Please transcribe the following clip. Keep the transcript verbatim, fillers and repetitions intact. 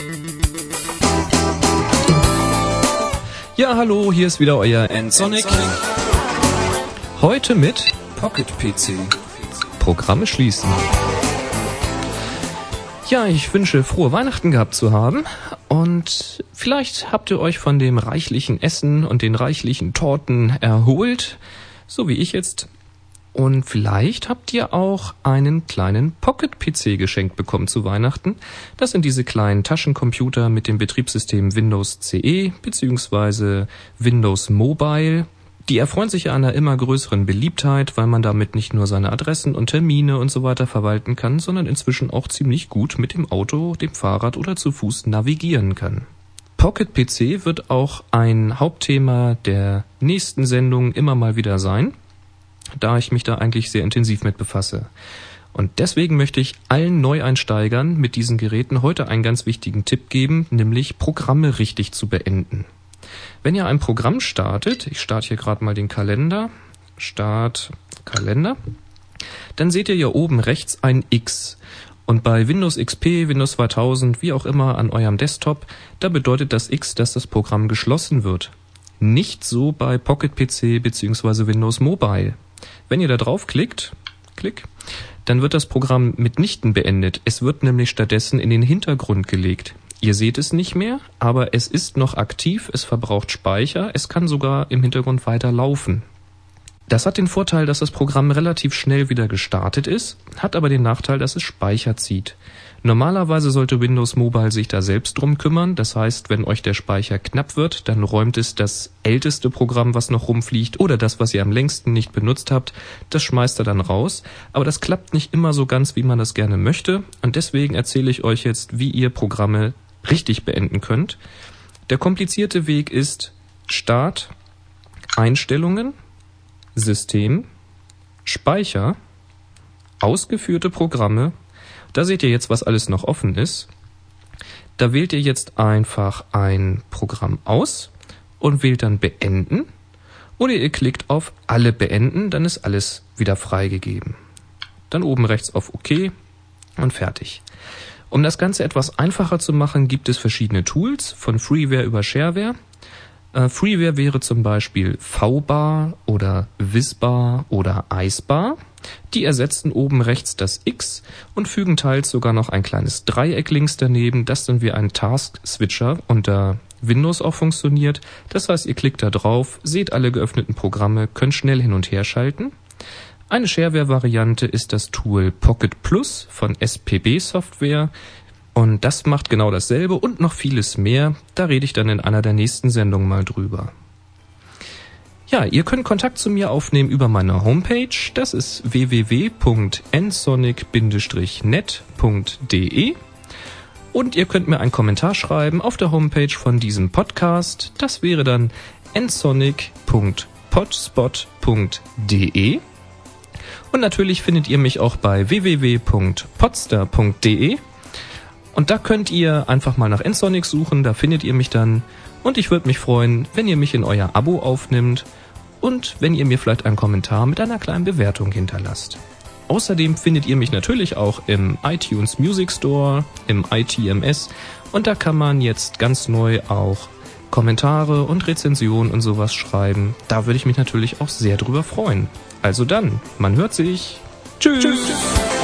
Ja, hallo, hier ist wieder euer N-Sonic. Heute mit Pocket P C. Programme schließen. Ja, ich wünsche frohe Weihnachten gehabt zu haben und vielleicht habt ihr euch von dem reichlichen Essen und den reichlichen Torten erholt, so wie ich jetzt. Und vielleicht habt ihr auch einen kleinen Pocket-P C geschenkt bekommen zu Weihnachten. Das sind diese kleinen Taschencomputer mit dem Betriebssystem Windows C E bzw. Windows Mobile. Die erfreuen sich an einer immer größeren Beliebtheit, weil man damit nicht nur seine Adressen und Termine und so weiter verwalten kann, sondern inzwischen auch ziemlich gut mit dem Auto, dem Fahrrad oder zu Fuß navigieren kann. Pocket P C wird auch ein Hauptthema der nächsten Sendung immer mal wieder sein, da ich mich da eigentlich sehr intensiv mit befasse. Und deswegen möchte ich allen Neueinsteigern mit diesen Geräten heute einen ganz wichtigen Tipp geben, nämlich Programme richtig zu beenden. Wenn ihr ein Programm startet, ich starte hier gerade mal den Kalender, Start Kalender, dann seht ihr hier oben rechts ein X. Und bei Windows X P, Windows zweitausend, wie auch immer an eurem Desktop, da bedeutet das X, dass das Programm geschlossen wird. Nicht so bei Pocket P C bzw. Windows Mobile. Wenn ihr da draufklickt, klick, dann wird das Programm mitnichten beendet. Es wird nämlich stattdessen in den Hintergrund gelegt. Ihr seht es nicht mehr, aber es ist noch aktiv, es verbraucht Speicher, es kann sogar im Hintergrund weiter laufen. Das hat den Vorteil, dass das Programm relativ schnell wieder gestartet ist, hat aber den Nachteil, dass es Speicher zieht. Normalerweise sollte Windows Mobile sich da selbst drum kümmern, das heißt, wenn euch der Speicher knapp wird, dann räumt es das älteste Programm, was noch rumfliegt, oder das, was ihr am längsten nicht benutzt habt, das schmeißt er dann raus. Aber das klappt nicht immer so ganz, wie man das gerne möchte, und deswegen erzähle ich euch jetzt, wie ihr Programme richtig beenden könnt. Der komplizierte Weg ist Start, Einstellungen, System, Speicher, ausgeführte Programme. Da seht ihr jetzt, was alles noch offen ist. Da wählt ihr jetzt einfach ein Programm aus und wählt dann Beenden. Oder ihr klickt auf Alle beenden, dann ist alles wieder freigegeben. Dann oben rechts auf OK und fertig. Um das Ganze etwas einfacher zu machen, gibt es verschiedene Tools, von Freeware über Shareware. Äh, Freeware wäre zum Beispiel V-Bar oder Wizbar oder Icebar. Die ersetzen oben rechts das X und fügen teils sogar noch ein kleines Dreieck links daneben, das dann wie ein Task-Switcher unter Windows auch funktioniert. Das heißt, ihr klickt da drauf, seht alle geöffneten Programme, könnt schnell hin und her schalten. Eine Shareware-Variante ist das Tool Pocket Plus von S P B Software und das macht genau dasselbe und noch vieles mehr. Da rede ich dann in einer der nächsten Sendungen mal drüber. Ja, ihr könnt Kontakt zu mir aufnehmen über meine Homepage. Das ist w w w punkt n sonic dash net punkt d e und ihr könnt mir einen Kommentar schreiben auf der Homepage von diesem Podcast. Das wäre dann n sonic punkt potspot punkt d e. Und natürlich findet ihr mich auch bei w w w punkt podster punkt d e. Und da könnt ihr einfach mal nach N-Sonic suchen, da findet ihr mich dann. Und ich würde mich freuen, wenn ihr mich in euer Abo aufnimmt und wenn ihr mir vielleicht einen Kommentar mit einer kleinen Bewertung hinterlasst. Außerdem findet ihr mich natürlich auch im iTunes Music Store, im I T M S. Und da kann man jetzt ganz neu auch Kommentare und Rezensionen und sowas schreiben. Da würde ich mich natürlich auch sehr drüber freuen. Also dann, man hört sich. Tschüss. Tschüss.